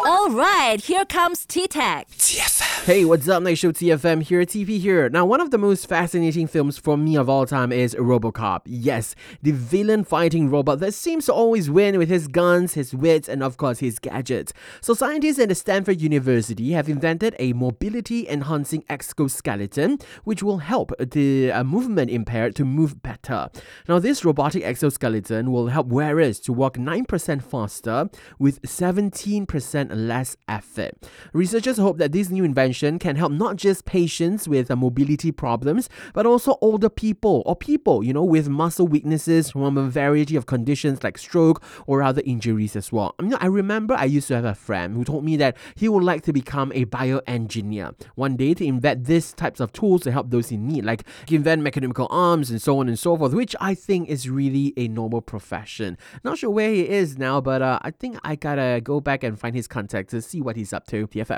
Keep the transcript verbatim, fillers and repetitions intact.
All right, here comes T-Tech. T F M. Hey, what's up, Night Show T F M here, T P here. Now, one of the most fascinating films for me of all time is RoboCop. Yes, the villain fighting robot that seems to always win with his guns, his wits, and of course his gadgets. So scientists at the Stanford University have invented a mobility-enhancing exoskeleton which will help the uh, movement impaired to move better. Now, this robotic exoskeleton will help wearers to walk nine percent faster with seventeen percent less effort. Researchers hope that this new invention can help not just patients with uh, mobility problems, but also older people or people, you know, with muscle weaknesses from a variety of conditions like stroke or other injuries as well. I mean, I remember I used to have a friend who told me that he would like to become a bioengineer one day to invent these types of tools to help those in need, like invent mechanical arms and so on and so forth, which I think is really a noble profession. Not sure where he is now, but uh, I think I gotta go back and find his contact to see what he's up to. T F M.